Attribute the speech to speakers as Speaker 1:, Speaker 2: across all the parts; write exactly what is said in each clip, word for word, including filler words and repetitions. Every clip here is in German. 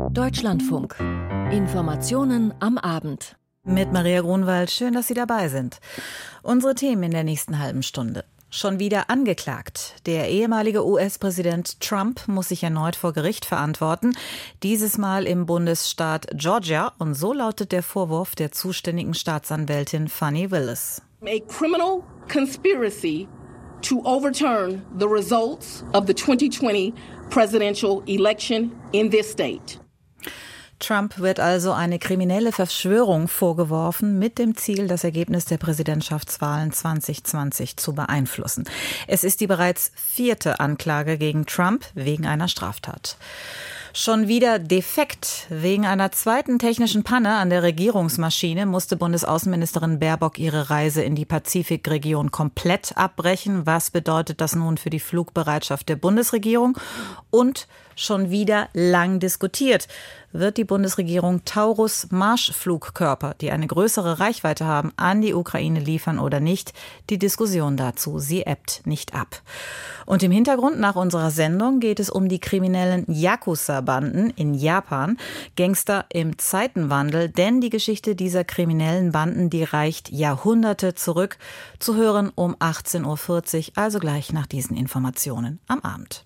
Speaker 1: Deutschlandfunk. Informationen am Abend.
Speaker 2: Mit Maria Grunwald, schön, dass Sie dabei sind. Unsere Themen in der nächsten halben Stunde. Schon wieder angeklagt. Der ehemalige U S-Präsident Trump muss sich erneut vor Gericht verantworten. Dieses Mal im Bundesstaat Georgia. Und so lautet der Vorwurf der zuständigen Staatsanwältin Fani Willis.
Speaker 3: A criminal conspiracy to overturn the results of the twenty twenty presidential election in this state.
Speaker 2: Trump wird also eine kriminelle Verschwörung vorgeworfen, mit dem Ziel, das Ergebnis der Präsidentschaftswahlen zwanzig zwanzig zu beeinflussen. Es ist die bereits vierte Anklage gegen Trump wegen einer Straftat. Schon wieder defekt. Wegen einer zweiten technischen Panne an der Regierungsmaschine musste Bundesaußenministerin Baerbock ihre Reise in die Pazifikregion komplett abbrechen. Was bedeutet das nun für die Flugbereitschaft der Bundesregierung? Und schon wieder lang diskutiert. Wird die Bundesregierung Taurus-Marschflugkörper, die eine größere Reichweite haben, an die Ukraine liefern oder nicht? Die Diskussion dazu, sie ebbt nicht ab. Und im Hintergrund nach unserer Sendung geht es um die kriminellen Yakuza-Banden in Japan. Gangster im Zeitenwandel, denn die Geschichte dieser kriminellen Banden, die reicht Jahrhunderte zurück. Zu hören um achtzehn Uhr vierzig, also gleich nach diesen Informationen am Abend.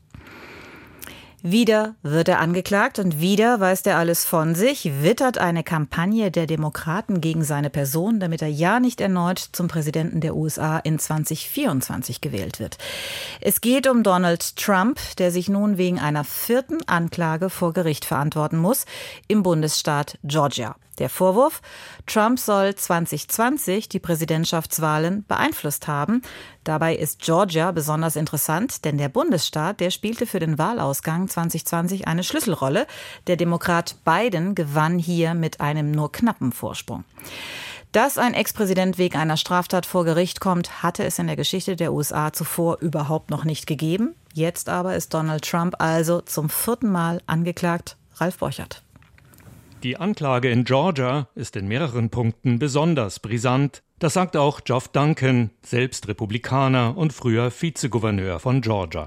Speaker 2: Wieder wird er angeklagt und wieder weist er alles von sich, wittert eine Kampagne der Demokraten gegen seine Person, damit er ja nicht erneut zum Präsidenten der U S A in zwanzig vierundzwanzig gewählt wird. Es geht um Donald Trump, der sich nun wegen einer vierten Anklage vor Gericht verantworten muss im Bundesstaat Georgia. Der Vorwurf: Trump soll zwanzig zwanzig die Präsidentschaftswahlen beeinflusst haben. Dabei ist Georgia besonders interessant, denn der Bundesstaat, der spielte für den Wahlausgang zwanzig zwanzig eine Schlüsselrolle. Der Demokrat Biden gewann hier mit einem nur knappen Vorsprung. Dass ein Ex-Präsident wegen einer Straftat vor Gericht kommt, hatte es in der Geschichte der U S A zuvor überhaupt noch nicht gegeben. Jetzt aber ist Donald Trump also zum vierten Mal angeklagt. Ralf Borchert.
Speaker 4: Die Anklage in Georgia ist in mehreren Punkten besonders brisant. Das sagt auch Geoff Duncan, selbst Republikaner und früher Vizegouverneur von Georgia.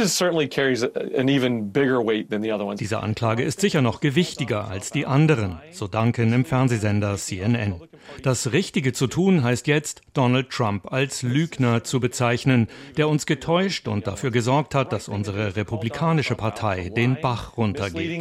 Speaker 4: Diese Anklage ist sicher noch gewichtiger als die anderen, so Duncan im Fernsehsender C N N. Das Richtige zu tun heißt jetzt, Donald Trump als Lügner zu bezeichnen, der uns getäuscht und dafür gesorgt hat, dass unsere republikanische Partei den Bach runtergeht.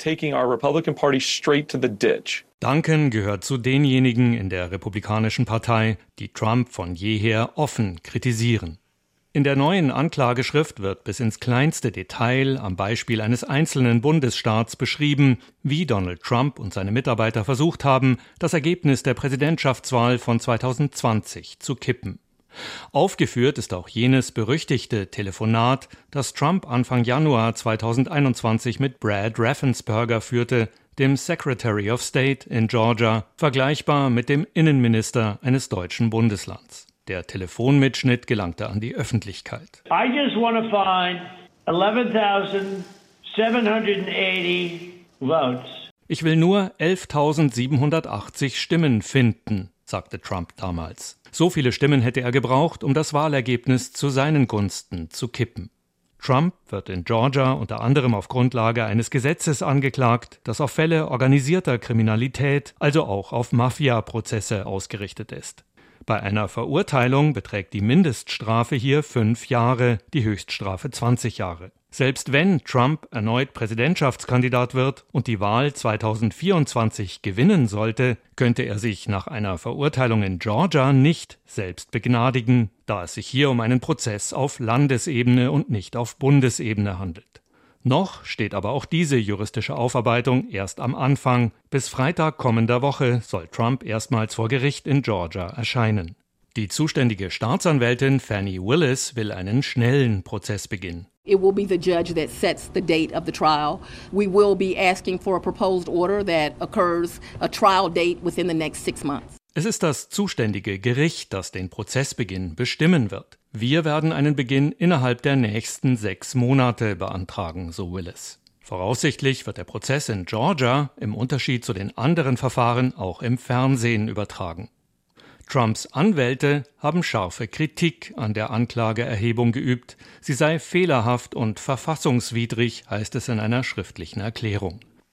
Speaker 4: Duncan gehört zu denjenigen in der Republikanischen Partei, die Trump von jeher offen kritisieren. In der neuen Anklageschrift wird bis ins kleinste Detail am Beispiel eines einzelnen Bundesstaats beschrieben, wie Donald Trump und seine Mitarbeiter versucht haben, das Ergebnis der Präsidentschaftswahl von zwanzig zwanzig zu kippen. Aufgeführt ist auch jenes berüchtigte Telefonat, das Trump Anfang Januar zweitausendeinundzwanzig mit Brad Raffensperger führte, dem Secretary of State in Georgia, vergleichbar mit dem Innenminister eines deutschen Bundeslands. Der Telefonmitschnitt gelangte an die Öffentlichkeit.
Speaker 5: I just want to find eleven thousand seven hundred eighty votes.
Speaker 4: Ich will nur elftausendsiebenhundertachtzig Stimmen finden, sagte Trump damals. So viele Stimmen hätte er gebraucht, um das Wahlergebnis zu seinen Gunsten zu kippen. Trump wird in Georgia unter anderem auf Grundlage eines Gesetzes angeklagt, das auf Fälle organisierter Kriminalität, also auch auf Mafia-Prozesse ausgerichtet ist. Bei einer Verurteilung beträgt die Mindeststrafe hier fünf Jahre, die Höchststrafe zwanzig Jahre. Selbst wenn Trump erneut Präsidentschaftskandidat wird und die Wahl zweitausendvierundzwanzig gewinnen sollte, könnte er sich nach einer Verurteilung in Georgia nicht selbst begnadigen, da es sich hier um einen Prozess auf Landesebene und nicht auf Bundesebene handelt. Noch steht aber auch diese juristische Aufarbeitung erst am Anfang. Bis Freitag kommender Woche soll Trump erstmals vor Gericht in Georgia erscheinen. Die zuständige Staatsanwältin Fani Willis will einen schnellen Prozessbeginn.
Speaker 3: It will be the judge that sets the date of the trial. We will be asking for a proposed order that occurs a trial date within the next six months.
Speaker 4: Es ist das zuständige Gericht, das den Prozessbeginn bestimmen wird. Wir werden einen Beginn innerhalb der nächsten sechs Monate beantragen, so Willis. Voraussichtlich wird der Prozess in Georgia im Unterschied zu den anderen Verfahren auch im Fernsehen übertragen. Trumps Anwälte haben scharfe Kritik an der Anklageerhebung geübt. Sie sei fehlerhaft und verfassungswidrig, heißt es in einer schriftlichen Erklärung.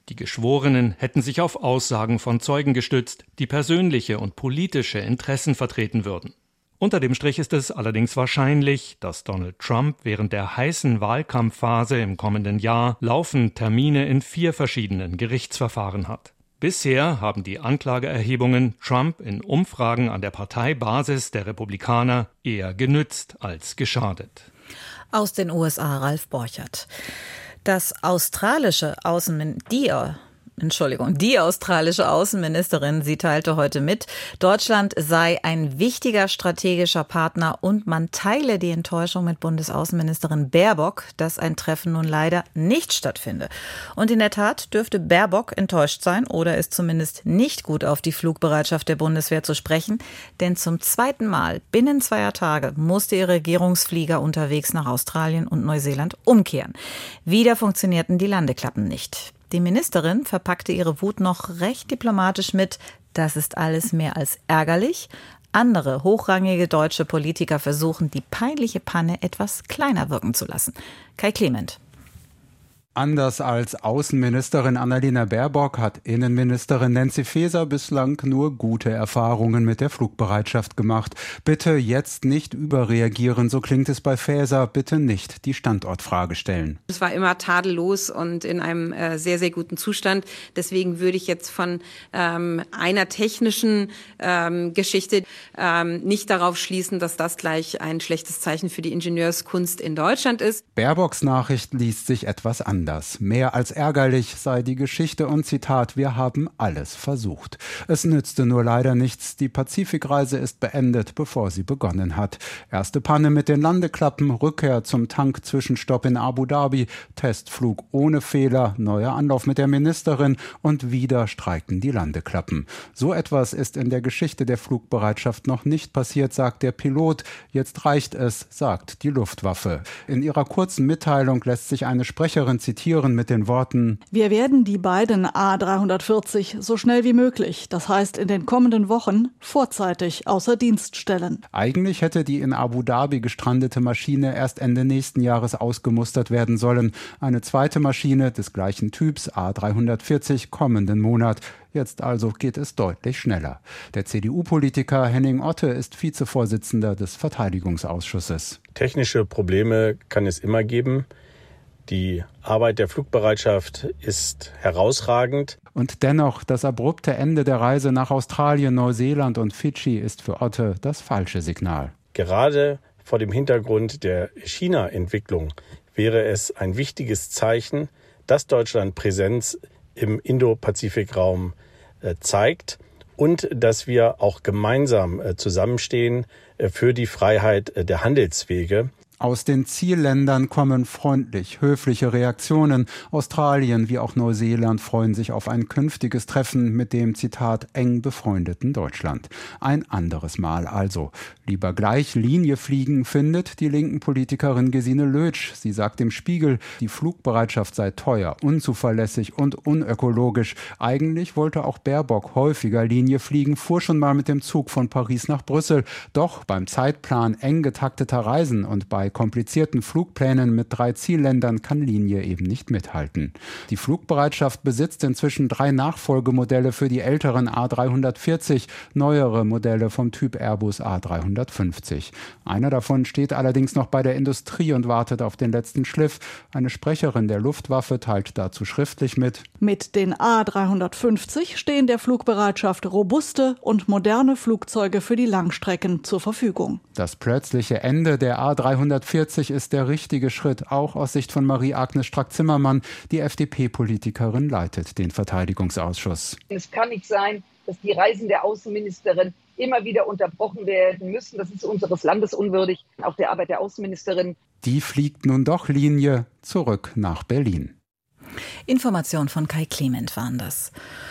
Speaker 4: Die Geschworenen hätten sich auf Aussagen von Zeugen gestützt, die persönliche und politische Interessen vertreten würden. Unter dem Strich ist es allerdings wahrscheinlich, dass Donald Trump während der heißen Wahlkampfphase im kommenden Jahr laufend Termine in vier verschiedenen Gerichtsverfahren hat. Bisher haben die Anklageerhebungen Trump in Umfragen an der Parteibasis der Republikaner eher genützt als geschadet.
Speaker 2: Aus den U S A Ralf Borchert. Das australische Außenministerium, Entschuldigung, die australische Außenministerin, sie teilte heute mit, Deutschland sei ein wichtiger strategischer Partner und man teile die Enttäuschung mit Bundesaußenministerin Baerbock, dass ein Treffen nun leider nicht stattfinde. Und in der Tat dürfte Baerbock enttäuscht sein oder ist zumindest nicht gut auf die Flugbereitschaft der Bundeswehr zu sprechen, denn zum zweiten Mal binnen zweier Tage musste ihr Regierungsflieger unterwegs nach Australien und Neuseeland umkehren. Wieder funktionierten die Landeklappen nicht. Die Ministerin verpackte ihre Wut noch recht diplomatisch mit, das ist alles mehr als ärgerlich. Andere hochrangige deutsche Politiker versuchen, die peinliche Panne etwas kleiner wirken zu lassen. Kai Clement.
Speaker 6: Anders als Außenministerin Annalena Baerbock hat Innenministerin Nancy Faeser bislang nur gute Erfahrungen mit der Flugbereitschaft gemacht. Bitte jetzt nicht überreagieren, so klingt es bei Faeser. Bitte nicht die Standortfrage stellen.
Speaker 7: Es war immer tadellos und in einem äh, sehr, sehr guten Zustand. Deswegen würde ich jetzt von ähm, einer technischen ähm, Geschichte ähm, nicht darauf schließen, dass das gleich ein schlechtes Zeichen für die Ingenieurskunst in Deutschland ist.
Speaker 6: Baerbocks Nachricht liest sich etwas anders. Mehr als ärgerlich sei die Geschichte und Zitat, wir haben alles versucht. Es nützte nur leider nichts. Die Pazifikreise ist beendet, bevor sie begonnen hat. Erste Panne mit den Landeklappen, Rückkehr zum Tankzwischenstopp in Abu Dhabi, Testflug ohne Fehler, neuer Anlauf mit der Ministerin und wieder streiken die Landeklappen. So etwas ist in der Geschichte der Flugbereitschaft noch nicht passiert, sagt der Pilot. Jetzt reicht es, sagt die Luftwaffe. In ihrer kurzen Mitteilung lässt sich eine Sprecherin zitieren mit den Worten:
Speaker 8: Wir werden die beiden A dreihundertvierzig so schnell wie möglich, das heißt in den kommenden Wochen, vorzeitig außer Dienst stellen.
Speaker 6: Eigentlich hätte die in Abu Dhabi gestrandete Maschine erst Ende nächsten Jahres ausgemustert werden sollen. Eine zweite Maschine des gleichen Typs, A dreihundertvierzig, kommenden Monat. Jetzt also geht es deutlich schneller. Der C D U-Politiker Henning Otte ist Vizevorsitzender des Verteidigungsausschusses.
Speaker 9: Technische Probleme kann es immer geben. Die Arbeit der Flugbereitschaft ist herausragend.
Speaker 6: Und dennoch, das abrupte Ende der Reise nach Australien, Neuseeland und Fidschi ist für Otte das falsche Signal.
Speaker 9: Gerade vor dem Hintergrund der China-Entwicklung wäre es ein wichtiges Zeichen, dass Deutschland Präsenz im Indo-Pazifik-Raum äh, zeigt und dass wir auch gemeinsam äh, zusammenstehen äh, für die Freiheit äh, der Handelswege.
Speaker 6: Aus den Zielländern kommen freundlich, höfliche Reaktionen. Australien wie auch Neuseeland freuen sich auf ein künftiges Treffen mit dem, Zitat, eng befreundeten Deutschland. Ein anderes Mal also. Lieber gleich Linie fliegen, findet die linken Politikerin Gesine Lötsch. Sie sagt im Spiegel, die Flugbereitschaft sei teuer, unzuverlässig und unökologisch. Eigentlich wollte auch Baerbock häufiger Linie fliegen, fuhr schon mal mit dem Zug von Paris nach Brüssel. Doch beim Zeitplan eng getakteter Reisen und bei komplizierten Flugplänen mit drei Zielländern kann Linie eben nicht mithalten. Die Flugbereitschaft besitzt inzwischen drei Nachfolgemodelle für die älteren A dreihundertvierzig, neuere Modelle vom Typ Airbus A dreihundertfünfzig. Einer davon steht allerdings noch bei der Industrie und wartet auf den letzten Schliff. Eine Sprecherin der Luftwaffe teilt dazu schriftlich mit:
Speaker 8: Mit den A dreihundertfünfzig stehen der Flugbereitschaft robuste und moderne Flugzeuge für die Langstrecken zur Verfügung.
Speaker 6: Das plötzliche Ende der A dreihundertvierzig ist der richtige Schritt, auch aus Sicht von Marie-Agnes Strack-Zimmermann. Die F D P-Politikerin leitet den Verteidigungsausschuss.
Speaker 10: Es kann nicht sein, dass die Reisen der Außenministerin immer wieder unterbrochen werden müssen. Das ist unseres Landes unwürdig, auch der Arbeit der Außenministerin.
Speaker 6: Die fliegt nun doch Linie zurück nach Berlin.
Speaker 2: Information von Kai Clement waren das.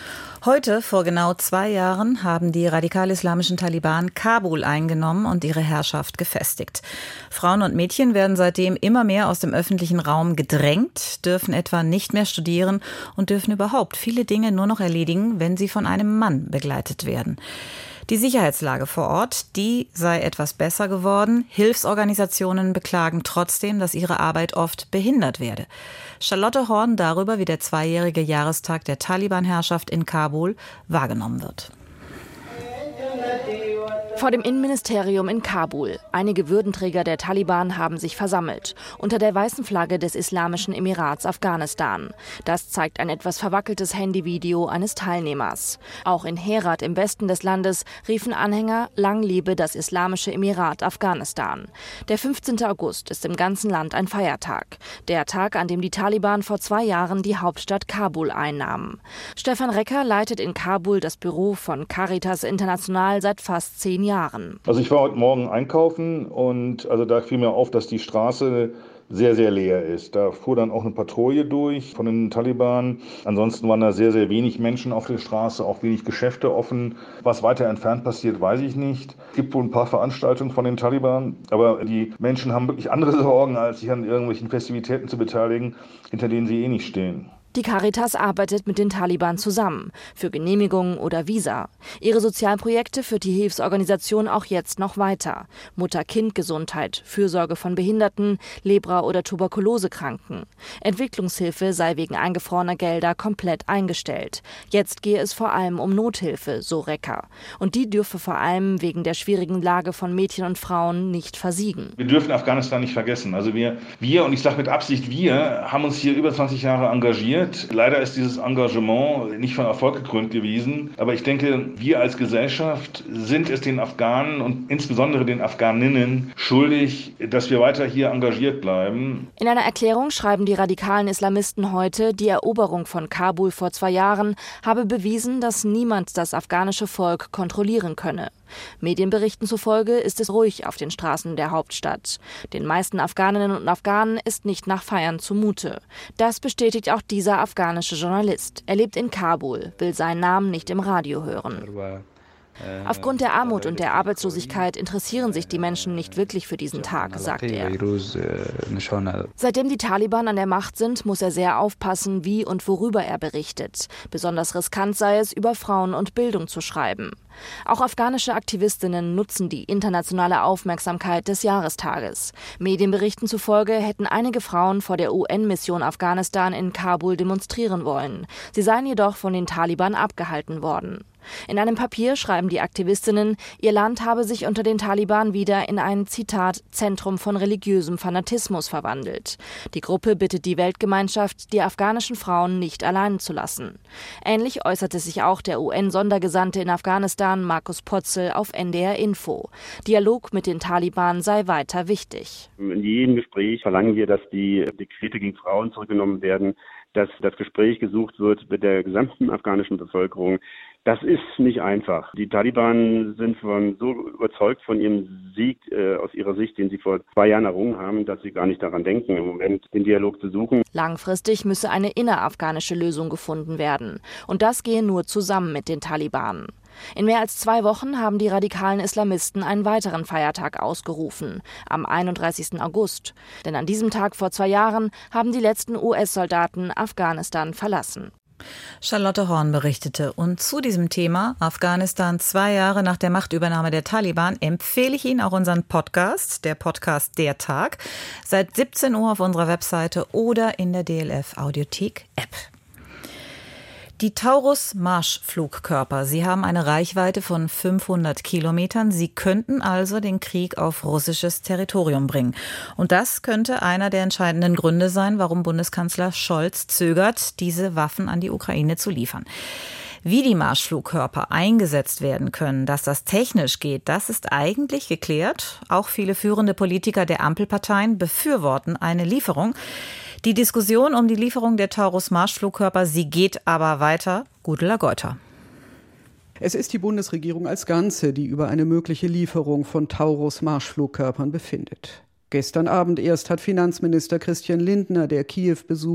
Speaker 2: Heute, vor genau zwei Jahren, haben die radikal-islamischen Taliban Kabul eingenommen und ihre Herrschaft gefestigt. Frauen und Mädchen werden seitdem immer mehr aus dem öffentlichen Raum gedrängt, dürfen etwa nicht mehr studieren und dürfen überhaupt viele Dinge nur noch erledigen, wenn sie von einem Mann begleitet werden. Die Sicherheitslage vor Ort, die sei etwas besser geworden. Hilfsorganisationen beklagen trotzdem, dass ihre Arbeit oft behindert werde. Charlotte Horn darüber, wie der zweijährige Jahrestag der Taliban-Herrschaft in Kabul wahrgenommen wird.
Speaker 1: Vor dem Innenministerium in Kabul. Einige Würdenträger der Taliban haben sich versammelt. Unter der weißen Flagge des Islamischen Emirats Afghanistan. Das zeigt ein etwas verwackeltes Handyvideo eines Teilnehmers. Auch in Herat im Westen des Landes riefen Anhänger: Lang lebe das Islamische Emirat Afghanistan. Der fünfzehnte August ist im ganzen Land ein Feiertag. Der Tag, an dem die Taliban vor zwei Jahren die Hauptstadt Kabul einnahmen. Stefan Recker leitet in Kabul das Büro von Caritas International seit fast zehn Jahren.
Speaker 11: Also ich war heute Morgen einkaufen und also da fiel mir auf, dass die Straße sehr, sehr leer ist. Da fuhr dann auch eine Patrouille durch von den Taliban. Ansonsten waren da sehr, sehr wenig Menschen auf der Straße, auch wenig Geschäfte offen. Was weiter entfernt passiert, weiß ich nicht. Es gibt wohl ein paar Veranstaltungen von den Taliban, aber die Menschen haben wirklich andere Sorgen, als sich an irgendwelchen Festivitäten zu beteiligen, hinter denen sie eh nicht stehen.
Speaker 1: Die Caritas arbeitet mit den Taliban zusammen, für Genehmigungen oder Visa. Ihre Sozialprojekte führt die Hilfsorganisation auch jetzt noch weiter. Mutter-Kind-Gesundheit, Fürsorge von Behinderten, Lepra- oder Tuberkulosekranken. Entwicklungshilfe sei wegen eingefrorener Gelder komplett eingestellt. Jetzt gehe es vor allem um Nothilfe, so Recker. Und die dürfe vor allem wegen der schwierigen Lage von Mädchen und Frauen nicht versiegen.
Speaker 11: Wir dürfen Afghanistan nicht vergessen. Also wir, wir und ich sage mit Absicht wir, haben uns hier über zwanzig Jahre engagiert. Leider ist dieses Engagement nicht von Erfolg gekrönt gewesen. Aber ich denke, wir als Gesellschaft sind es den Afghanen und insbesondere den Afghaninnen schuldig, dass wir weiter hier engagiert bleiben.
Speaker 1: In einer Erklärung schreiben die radikalen Islamisten heute, die Eroberung von Kabul vor zwei Jahren habe bewiesen, dass niemand das afghanische Volk kontrollieren könne. Medienberichten zufolge ist es ruhig auf den Straßen der Hauptstadt. Den meisten Afghaninnen und Afghanen ist nicht nach Feiern zumute. Das bestätigt auch dieser afghanische Journalist. Er lebt in Kabul, will seinen Namen nicht im Radio hören. Aufgrund der Armut und der Arbeitslosigkeit interessieren sich die Menschen nicht wirklich für diesen Tag, sagt er. Seitdem die Taliban an der Macht sind, muss er sehr aufpassen, wie und worüber er berichtet. Besonders riskant sei es, über Frauen und Bildung zu schreiben. Auch afghanische Aktivistinnen nutzen die internationale Aufmerksamkeit des Jahrestages. Medienberichten zufolge hätten einige Frauen vor der U N-Mission Afghanistan in Kabul demonstrieren wollen. Sie seien jedoch von den Taliban abgehalten worden. In einem Papier schreiben die Aktivistinnen, ihr Land habe sich unter den Taliban wieder in ein, Zitat, Zentrum von religiösem Fanatismus verwandelt. Die Gruppe bittet die Weltgemeinschaft, die afghanischen Frauen nicht allein zu lassen. Ähnlich äußerte sich auch der U N-Sondergesandte in Afghanistan, Markus Potzel, auf N D R Info. Dialog mit den Taliban sei weiter wichtig.
Speaker 12: In jedem Gespräch verlangen wir, dass die Dekrete gegen Frauen zurückgenommen werden, dass das Gespräch gesucht wird mit der gesamten afghanischen Bevölkerung. Das ist nicht einfach. Die Taliban sind von, so überzeugt von ihrem Sieg äh, aus ihrer Sicht, den sie vor zwei Jahren errungen haben, dass sie gar nicht daran denken, im Moment den Dialog zu suchen.
Speaker 1: Langfristig müsse eine innerafghanische Lösung gefunden werden. Und das gehe nur zusammen mit den Taliban. In mehr als zwei Wochen haben die radikalen Islamisten einen weiteren Feiertag ausgerufen, am einunddreißigsten August. Denn an diesem Tag vor zwei Jahren haben die letzten U S-Soldaten Afghanistan verlassen.
Speaker 2: Charlotte Horn berichtete. Und zu diesem Thema, Afghanistan zwei Jahre nach der Machtübernahme der Taliban, empfehle ich Ihnen auch unseren Podcast, der Podcast Der Tag, seit siebzehn Uhr auf unserer Webseite oder in der D L F Audiothek App. Die Taurus-Marschflugkörper, sie haben eine Reichweite von fünfhundert Kilometern. Sie könnten also den Krieg auf russisches Territorium bringen. Und das könnte einer der entscheidenden Gründe sein, warum Bundeskanzler Scholz zögert, diese Waffen an die Ukraine zu liefern. Wie die Marschflugkörper eingesetzt werden können, dass das technisch geht, das ist eigentlich geklärt. Auch viele führende Politiker der Ampelparteien befürworten eine Lieferung. Die Diskussion um die Lieferung der Taurus-Marschflugkörper, sie geht aber weiter. Gudula Geuter.
Speaker 13: Es ist die Bundesregierung als Ganze, die über eine mögliche Lieferung von Taurus-Marschflugkörpern befindet. Gestern Abend erst hat Finanzminister Christian Lindner, der Kiew besucht,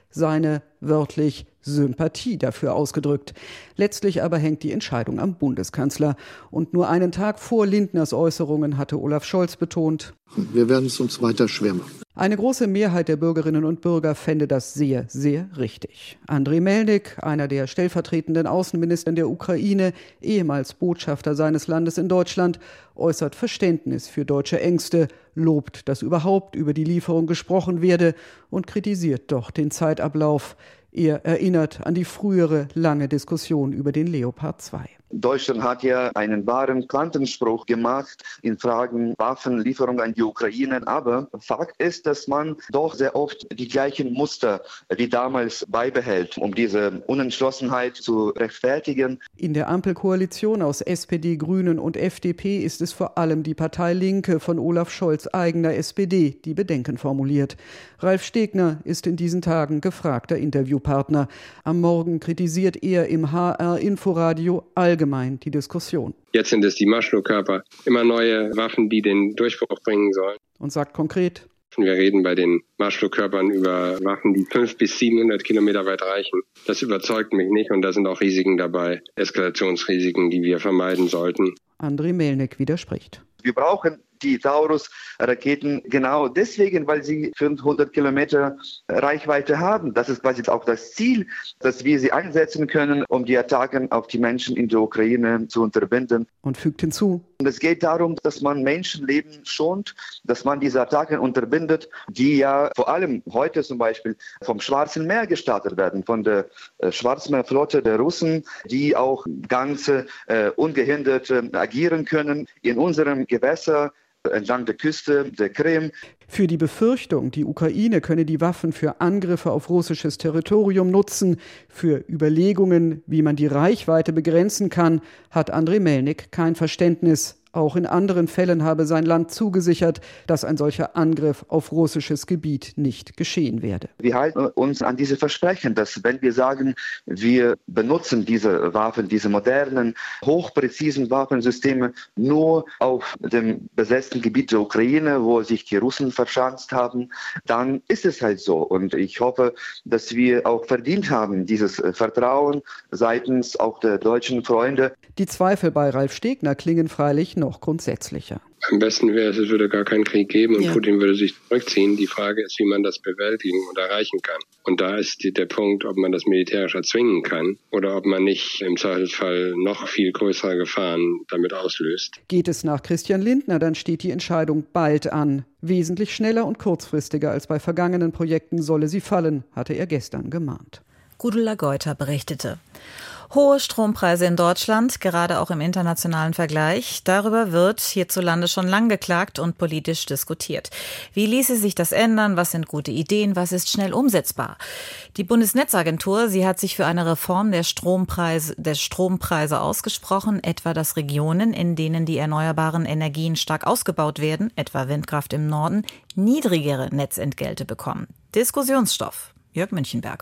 Speaker 13: seine, wörtlich, Sympathie dafür ausgedrückt. Letztlich aber hängt die Entscheidung am Bundeskanzler. Und nur einen Tag vor Lindners Äußerungen hatte Olaf Scholz betont:
Speaker 14: Wir werden es uns weiter schwer machen.
Speaker 13: Eine große Mehrheit der Bürgerinnen und Bürger fände das sehr, sehr richtig. Andriy Melnik, einer der stellvertretenden Außenministern der Ukraine, ehemals Botschafter seines Landes in Deutschland, äußert Verständnis für deutsche Ängste, lobt, dass überhaupt über die Lieferung gesprochen werde und kritisiert doch den Zeitablauf. Er erinnert an die frühere lange Diskussion über den Leopard zwei.
Speaker 15: Deutschland hat ja einen wahren Quantensprung gemacht in Fragen Waffenlieferung an die Ukraine. Aber Fakt ist, dass man doch sehr oft die gleichen Muster wie damals beibehält, um diese Unentschlossenheit zu rechtfertigen.
Speaker 13: In der Ampelkoalition aus S P D, Grünen und F D P ist es vor allem die Partei Linke von Olaf Scholz eigener S P D, die Bedenken formuliert. Ralf Stegner ist in diesen Tagen gefragter Interviewpartner. Am Morgen kritisiert er im H R-Inforadio allgemein die Diskussion.
Speaker 16: Jetzt sind es die Marschflugkörper, immer neue Waffen, die den Durchbruch bringen sollen.
Speaker 13: Und sagt konkret:
Speaker 16: Wir reden bei den Marschflugkörpern über Waffen, die fünfhundert bis siebenhundert Kilometer weit reichen. Das überzeugt mich nicht und da sind auch Risiken dabei, Eskalationsrisiken, die wir vermeiden sollten.
Speaker 13: Andriy Melnik widerspricht.
Speaker 15: Wir brauchen die Taurus-Raketen genau deswegen, weil sie fünfhundert Kilometer Reichweite haben. Das ist quasi auch das Ziel, dass wir sie einsetzen können, um die Attacken auf die Menschen in der Ukraine zu unterbinden.
Speaker 13: Und fügt hinzu:
Speaker 15: Und es geht darum, dass man Menschenleben schont, dass man diese Attacken unterbindet, die ja vor allem heute zum Beispiel vom Schwarzen Meer gestartet werden, von der äh, Schwarzmeerflotte der Russen, die auch ganz äh, ungehindert äh, agieren können in unserem Gewässer entlang der Küste der Krim.
Speaker 13: Für die Befürchtung, die Ukraine könne die Waffen für Angriffe auf russisches Territorium nutzen, für Überlegungen, wie man die Reichweite begrenzen kann, hat Andriy Melnik kein Verständnis. Auch in anderen Fällen habe sein Land zugesichert, dass ein solcher Angriff auf russisches Gebiet nicht geschehen werde.
Speaker 15: Wir halten uns an diese Versprechen, dass wenn wir sagen, wir benutzen diese Waffen, diese modernen, hochpräzisen Waffensysteme nur auf dem besetzten Gebiet der Ukraine, wo sich die Russen verschanzt haben, dann ist es halt so. Und ich hoffe, dass wir auch verdient haben, dieses Vertrauen seitens auch der deutschen Freunde.
Speaker 13: Die Zweifel bei Ralf Stegner klingen freilich noch grundsätzlicher.
Speaker 16: Am besten wäre es, es würde gar keinen Krieg geben und
Speaker 13: ja.
Speaker 16: Putin würde sich zurückziehen. Die Frage ist, wie man das bewältigen und erreichen kann. Und da ist die, der Punkt, ob man das militärisch erzwingen kann oder ob man nicht im Zweifelsfall noch viel größere Gefahren damit auslöst.
Speaker 13: Geht es nach Christian Lindner, dann steht die Entscheidung bald an. Wesentlich schneller und kurzfristiger als bei vergangenen Projekten solle sie fallen, hatte er gestern gemahnt.
Speaker 2: Gudula Geuter berichtete. Hohe Strompreise in Deutschland, gerade auch im internationalen Vergleich. Darüber wird hierzulande schon lang geklagt und politisch diskutiert. Wie ließe sich das ändern? Was sind gute Ideen? Was ist schnell umsetzbar? Die Bundesnetzagentur, sie hat sich für eine Reform der Strompreise, der Strompreise ausgesprochen, etwa dass Regionen, in denen die erneuerbaren Energien stark ausgebaut werden, etwa Windkraft im Norden, niedrigere Netzentgelte bekommen. Diskussionsstoff. Jörg Münchenberg.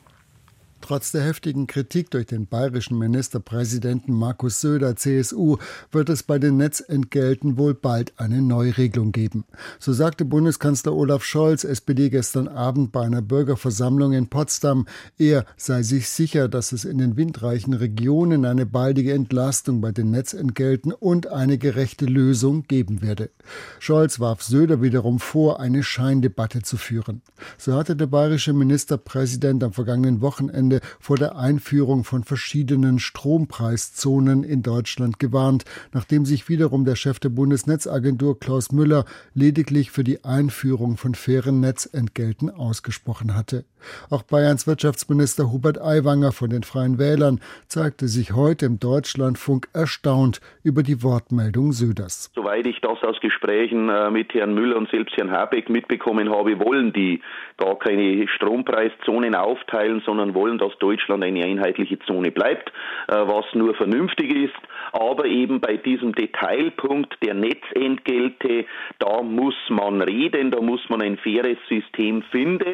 Speaker 17: Trotz der heftigen Kritik durch den bayerischen Ministerpräsidenten Markus Söder, C S U, wird es bei den Netzentgelten wohl bald eine Neuregelung geben. So sagte Bundeskanzler Olaf Scholz, S P D, gestern Abend bei einer Bürgerversammlung in Potsdam. Er sei sich sicher, dass es in den windreichen Regionen eine baldige Entlastung bei den Netzentgelten und eine gerechte Lösung geben werde. Scholz warf Söder wiederum vor, eine Scheindebatte zu führen. So hatte der bayerische Ministerpräsident am vergangenen Wochenende vor der Einführung von verschiedenen Strompreiszonen in Deutschland gewarnt, nachdem sich wiederum der Chef der Bundesnetzagentur Klaus Müller lediglich für die Einführung von fairen Netzentgelten ausgesprochen hatte. Auch Bayerns Wirtschaftsminister Hubert Aiwanger von den Freien Wählern zeigte sich heute im Deutschlandfunk erstaunt über die Wortmeldung Söders.
Speaker 18: Soweit ich das aus Gesprächen mit Herrn Müller und selbst Herrn Habeck mitbekommen habe, wollen die gar keine Strompreiszonen aufteilen, sondern wollen, dass Deutschland eine einheitliche Zone bleibt, was nur vernünftig ist. Aber eben bei diesem Detailpunkt der Netzentgelte, da muss man reden, da muss man ein faires System finden.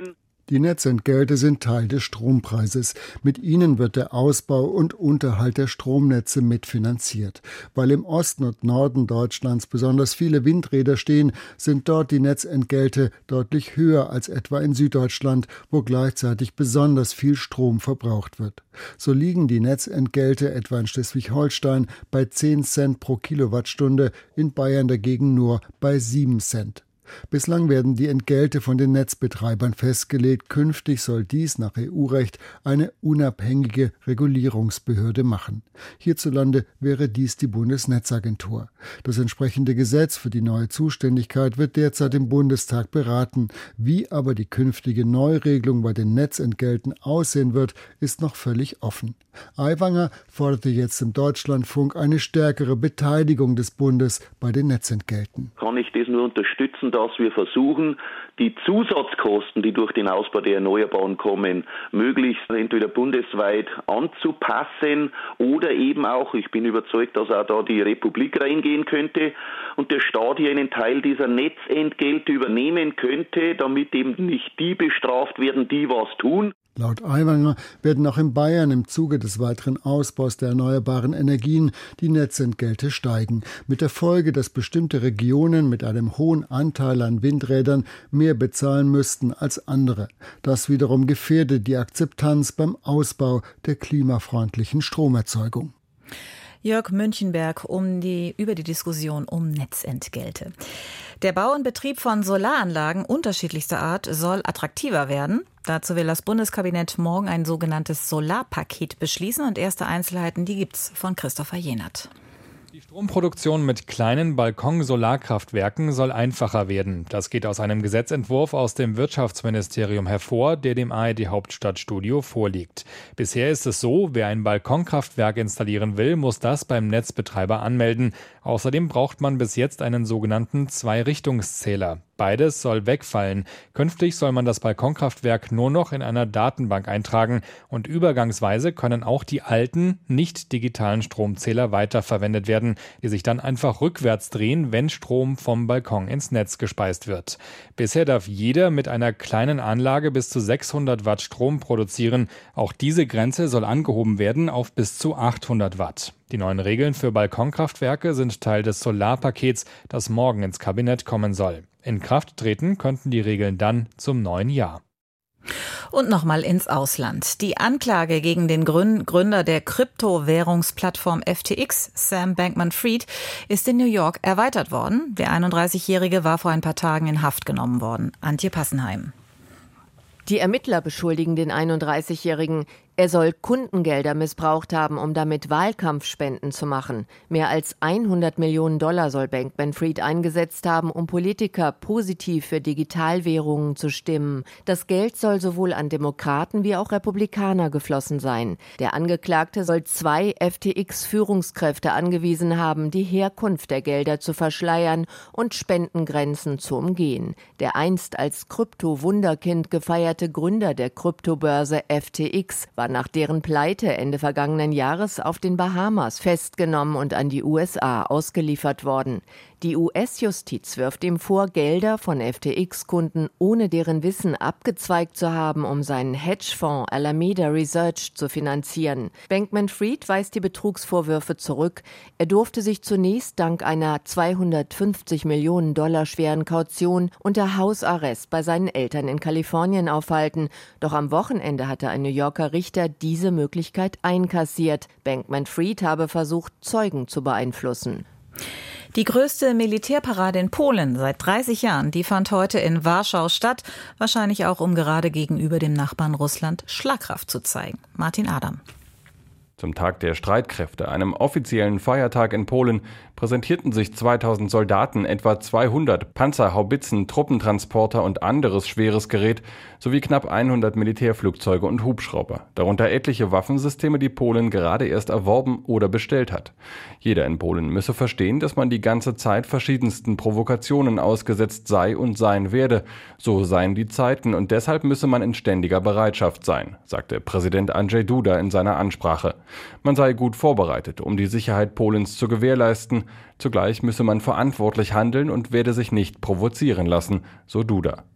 Speaker 17: Die Netzentgelte sind Teil des Strompreises. Mit ihnen wird der Ausbau und Unterhalt der Stromnetze mitfinanziert. Weil im Osten und Norden Deutschlands besonders viele Windräder stehen, sind dort die Netzentgelte deutlich höher als etwa in Süddeutschland, wo gleichzeitig besonders viel Strom verbraucht wird. So liegen die Netzentgelte etwa in Schleswig-Holstein bei zehn Cent pro Kilowattstunde, in Bayern dagegen nur bei sieben Cent. Bislang werden die Entgelte von den Netzbetreibern festgelegt. Künftig soll dies nach E U-Recht eine unabhängige Regulierungsbehörde machen. Hierzulande wäre dies die Bundesnetzagentur. Das entsprechende Gesetz für die neue Zuständigkeit wird derzeit im Bundestag beraten. Wie aber die künftige Neuregelung bei den Netzentgelten aussehen wird, ist noch völlig offen. Aiwanger forderte jetzt im Deutschlandfunk eine stärkere Beteiligung des Bundes bei den Netzentgelten.
Speaker 18: Kann ich das nur unterstützen, dass wir versuchen, die Zusatzkosten, die durch den Ausbau der Erneuerbaren kommen, möglichst entweder bundesweit anzupassen oder eben auch, ich bin überzeugt, dass auch da die Republik reingehen könnte und der Staat hier einen Teil dieser Netzentgelte übernehmen könnte, damit eben nicht die bestraft werden, die was tun.
Speaker 17: Laut Aiwanger werden auch in Bayern im Zuge des weiteren Ausbaus der erneuerbaren Energien die Netzentgelte steigen, mit der Folge, dass bestimmte Regionen mit einem hohen Anteil an Windrädern mehr bezahlen müssten als andere. Das wiederum gefährde die Akzeptanz beim Ausbau der klimafreundlichen Stromerzeugung.
Speaker 2: Jörg Münchenberg um die, über die Diskussion um Netzentgelte. Der Bau und Betrieb von Solaranlagen unterschiedlichster Art soll attraktiver werden. Dazu will das Bundeskabinett morgen ein sogenanntes Solarpaket beschließen. Und erste Einzelheiten, die gibt's von Christopher Jenert.
Speaker 19: Die Stromproduktion mit kleinen Balkon-Solarkraftwerken soll einfacher werden. Das geht aus einem Gesetzentwurf aus dem Wirtschaftsministerium hervor, der dem A R D-Hauptstadtstudio vorliegt. Bisher ist es so, wer ein Balkonkraftwerk installieren will, muss das beim Netzbetreiber anmelden. Außerdem braucht man bis jetzt einen sogenannten Zwei-Richtungszähler. Beides soll wegfallen. Künftig soll man das Balkonkraftwerk nur noch in einer Datenbank eintragen und übergangsweise können auch die alten, nicht digitalen Stromzähler weiterverwendet werden, die sich dann einfach rückwärts drehen, wenn Strom vom Balkon ins Netz gespeist wird. Bisher darf jeder mit einer kleinen Anlage bis zu sechshundert Watt Strom produzieren. Auch diese Grenze soll angehoben werden auf bis zu achthundert Watt. Die neuen Regeln für Balkonkraftwerke sind Teil des Solarpakets, das morgen ins Kabinett kommen soll. In Kraft treten könnten die Regeln dann zum neuen Jahr.
Speaker 2: Und nochmal ins Ausland. Die Anklage gegen den Gründer der Kryptowährungsplattform F T X, Sam Bankman-Fried, ist in New York erweitert worden. Der einunddreißigjährige war vor ein paar Tagen in Haft genommen worden. Antje Passenheim.
Speaker 20: Die Ermittler beschuldigen den einunddreißigjährigen, er soll Kundengelder missbraucht haben, um damit Wahlkampfspenden zu machen. Mehr als hundert Millionen Dollar soll Bankman-Fried eingesetzt haben, um Politiker positiv für Digitalwährungen zu stimmen. Das Geld soll sowohl an Demokraten wie auch Republikaner geflossen sein. Der Angeklagte soll zwei F T X-Führungskräfte angewiesen haben, die Herkunft der Gelder zu verschleiern und Spendengrenzen zu umgehen. Der einst als Krypto-Wunderkind gefeierte Gründer der Kryptobörse F T X war nach deren Pleite Ende vergangenen Jahres auf den Bahamas festgenommen und an die U S A ausgeliefert worden. Die U S-Justiz wirft ihm vor, Gelder von F T X-Kunden ohne deren Wissen abgezweigt zu haben, um seinen Hedgefonds Alameda Research zu finanzieren. Bankman-Fried weist die Betrugsvorwürfe zurück. Er durfte sich zunächst dank einer zweihundertfünfzig Millionen Dollar schweren Kaution unter Hausarrest bei seinen Eltern in Kalifornien aufhalten. Doch am Wochenende hatte ein New Yorker Richter diese Möglichkeit einkassiert. Bankman-Fried habe versucht, Zeugen zu beeinflussen.
Speaker 2: Die größte Militärparade in Polen seit dreißig Jahren, die fand heute in Warschau statt, wahrscheinlich auch, um gerade gegenüber dem Nachbarn Russland Schlagkraft zu zeigen. Martin Adam.
Speaker 21: Zum Tag der Streitkräfte, einem offiziellen Feiertag in Polen, präsentierten sich zweitausend Soldaten, etwa zweihundert Panzer, Haubitzen, Truppentransporter und anderes schweres Gerät sowie knapp hundert Militärflugzeuge und Hubschrauber, darunter etliche Waffensysteme, die Polen gerade erst erworben oder bestellt hat. Jeder in Polen müsse verstehen, dass man die ganze Zeit verschiedensten Provokationen ausgesetzt sei und sein werde. So seien die Zeiten und deshalb müsse man in ständiger Bereitschaft sein, sagte Präsident Andrzej Duda in seiner Ansprache. Man sei gut vorbereitet, um die Sicherheit Polens zu gewährleisten. Zugleich müsse man verantwortlich handeln und werde sich nicht provozieren lassen, so Duda.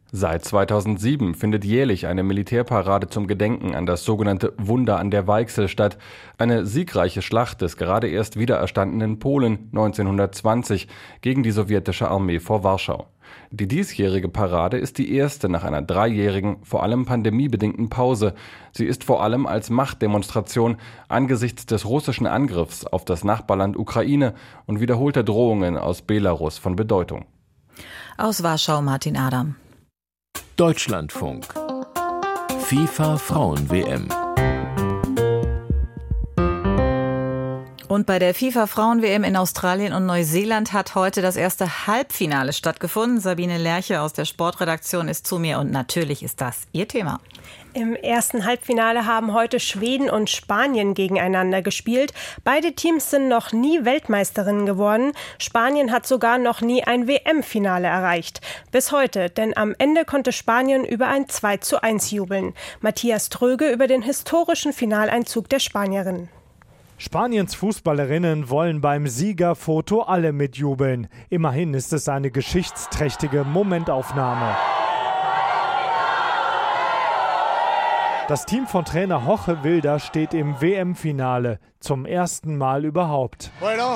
Speaker 21: Seit zweitausendsieben findet jährlich eine Militärparade zum Gedenken an das sogenannte Wunder an der Weichsel statt, eine siegreiche Schlacht des gerade erst wiedererstandenen Polen neunzehnhundertzwanzig gegen die sowjetische Armee vor Warschau. Die diesjährige Parade ist die erste nach einer dreijährigen, vor allem pandemiebedingten Pause. Sie ist vor allem als Machtdemonstration angesichts des russischen Angriffs auf das Nachbarland Ukraine und wiederholter Drohungen aus Belarus von Bedeutung.
Speaker 2: Aus Warschau Martin Adam.
Speaker 5: Deutschlandfunk. FIFA Frauen-W M.
Speaker 2: Und bei der FIFA Frauen-W M in Australien und Neuseeland hat heute das erste Halbfinale stattgefunden. Sabine Lerche aus der Sportredaktion ist zu mir und natürlich ist das ihr Thema.
Speaker 22: Im ersten Halbfinale haben heute Schweden und Spanien gegeneinander gespielt. Beide Teams sind noch nie Weltmeisterinnen geworden. Spanien hat sogar noch nie ein W M-Finale erreicht. Bis heute, denn am Ende konnte Spanien über ein zwei zu eins jubeln. Matthias Tröge über den historischen Finaleinzug der Spanierinnen.
Speaker 23: Spaniens Fußballerinnen wollen beim Siegerfoto alle mitjubeln. Immerhin ist es eine geschichtsträchtige Momentaufnahme. Das Team von Trainer Jorge Vilda steht im W M-Finale, zum ersten Mal überhaupt.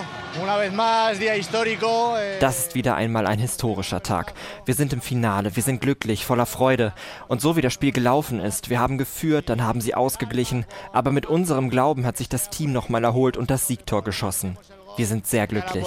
Speaker 24: Das ist wieder einmal ein historischer Tag. Wir sind im Finale, wir sind glücklich, voller Freude. Und so wie das Spiel gelaufen ist, wir haben geführt, dann haben sie ausgeglichen. Aber mit unserem Glauben hat sich das Team nochmal erholt und das Siegtor geschossen. Wir sind sehr glücklich.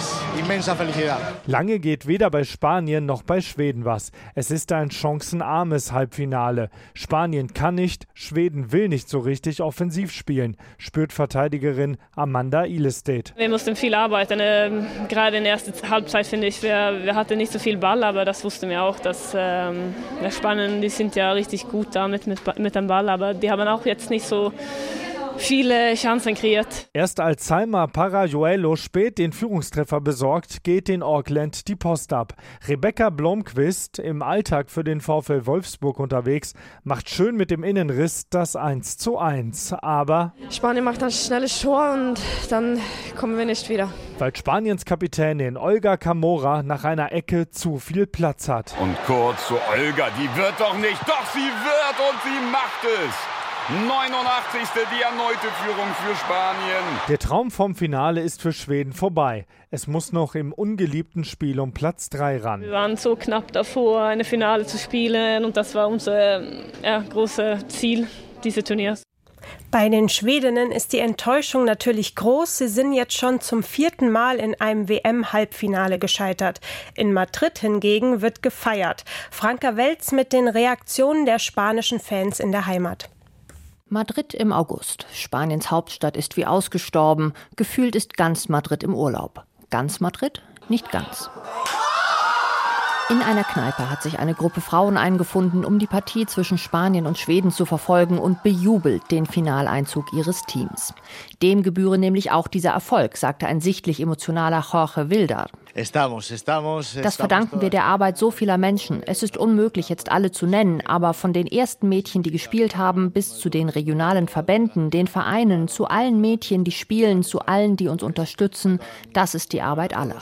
Speaker 23: Lange geht weder bei Spanien noch bei Schweden was. Es ist ein chancenarmes Halbfinale. Spanien kann nicht, Schweden will nicht so richtig offensiv spielen, spürt Verteidigerin Amanda Ilestedt.
Speaker 25: Wir mussten viel arbeiten. Ähm, gerade in der ersten Halbzeit finde ich, wir, wir hatten nicht so viel Ball, aber das wussten wir auch, dass ähm, der Spanien, die sind ja richtig gut damit mit, mit dem Ball, aber die haben auch jetzt nicht so viele Chancen kreiert.
Speaker 23: Erst als Salma Parajuelo spät den Führungstreffer besorgt, geht in Auckland die Post ab. Rebecca Blomqvist, im Alltag für den VfL Wolfsburg unterwegs, macht schön mit dem Innenriss das eins zu eins. Aber
Speaker 26: Spanien macht ein schnelles Tor und dann kommen wir nicht wieder.
Speaker 23: Weil Spaniens Kapitänin Olga Camora nach einer Ecke zu viel Platz hat.
Speaker 27: Und kurz zu Olga, die wird doch nicht, doch sie wird und sie macht es. neunundachtzigste die erneute Führung für Spanien.
Speaker 23: Der Traum vom Finale ist für Schweden vorbei. Es muss noch im ungeliebten Spiel um Platz drei ran.
Speaker 25: Wir waren so knapp davor, eine Finale zu spielen und das war unser ja, großes Ziel dieses Turniers.
Speaker 22: Bei den Schwedinnen ist die Enttäuschung natürlich groß. Sie sind jetzt schon zum vierten Mal in einem W M-Halbfinale gescheitert. In Madrid hingegen wird gefeiert. Franka Welz mit den Reaktionen der spanischen Fans in der Heimat.
Speaker 1: Madrid im August. Spaniens Hauptstadt ist wie ausgestorben. Gefühlt ist ganz Madrid im Urlaub. Ganz Madrid? Nicht ganz. In einer Kneipe hat sich eine Gruppe Frauen eingefunden, um die Partie zwischen Spanien und Schweden zu verfolgen und bejubelt den Finaleinzug ihres Teams. Dem gebühre nämlich auch dieser Erfolg, sagte ein sichtlich emotionaler Jorge Vilda. Das verdanken wir der Arbeit so vieler Menschen. Es ist unmöglich, jetzt alle zu nennen, aber von den ersten Mädchen, die gespielt haben, bis zu den regionalen Verbänden, den Vereinen, zu allen Mädchen, die spielen, zu allen, die uns unterstützen, das ist die Arbeit aller.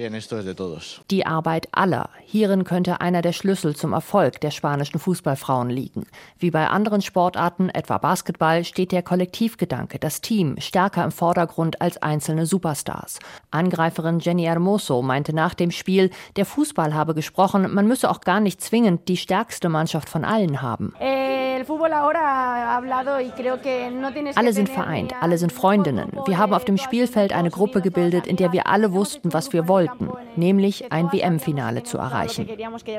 Speaker 1: Die Arbeit aller. Hierin könnte einer der Schlüssel zum Erfolg der spanischen Fußballfrauen liegen. Wie bei anderen Sportarten, etwa Basketball, steht der Kollektivgedanke, das Team, stärker im Vordergrund als einzelne Superstars. Angreiferin Jenny Hermoso meinte nach dem Spiel, der Fußball habe gesprochen, man müsse auch gar nicht zwingend die stärkste Mannschaft von allen haben. Alle sind vereint, alle sind Freundinnen. Wir haben auf dem Spielfeld eine Gruppe gebildet, in der wir alle wussten, was wir wollten, nämlich ein W M-Finale zu erreichen.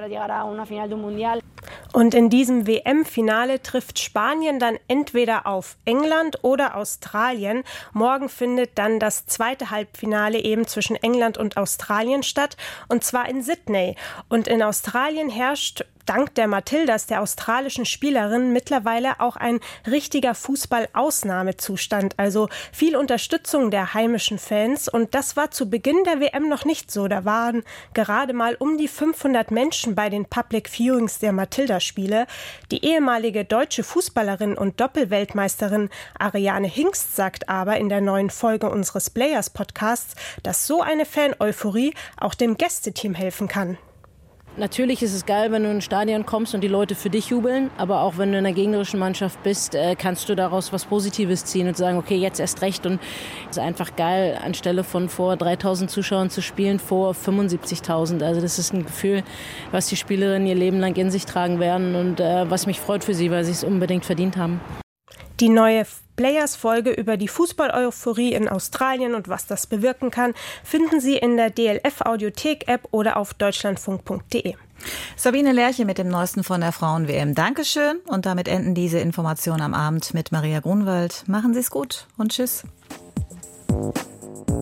Speaker 22: Und in diesem W M-Finale trifft Spanien dann entweder auf England oder Australien. Morgen findet dann das zweite Halbfinale eben zwischen England und Australien statt, und zwar in Sydney. Und in Australien herrscht dank der Matildas, der australischen Spielerin, mittlerweile auch ein richtiger Fußball-Ausnahmezustand. Also viel Unterstützung der heimischen Fans. Und das war zu Beginn der W M noch nicht so. Da waren gerade mal um die fünfhundert Menschen bei den Public Viewings der Matilda-Spiele. Die ehemalige deutsche Fußballerin und Doppelweltmeisterin Ariane Hingst sagt aber in der neuen Folge unseres Players-Podcasts, dass so eine Fan-Euphorie auch dem Gästeteam helfen kann.
Speaker 3: Natürlich ist es geil, wenn du in ein Stadion kommst und die Leute für dich jubeln, aber auch wenn du in einer gegnerischen Mannschaft bist, kannst du daraus was Positives ziehen und sagen, okay, jetzt erst recht. Und es ist einfach geil, anstelle von vor dreitausend Zuschauern zu spielen, vor fünfundsiebzigtausend. Also das ist ein Gefühl, was die Spielerinnen ihr Leben lang in sich tragen werden und äh, was mich freut für sie, weil sie es unbedingt verdient haben.
Speaker 22: Die neue Players-Folge über die Fußball-Euphorie in Australien und was das bewirken kann, finden Sie in der D L F-Audiothek-App oder auf deutschlandfunk punkt de.
Speaker 2: Sabine Lerche mit dem Neuesten von der Frauen-W M. Dankeschön. Und damit enden diese Informationen am Abend mit Maria Grunwald. Machen Sie es gut und tschüss.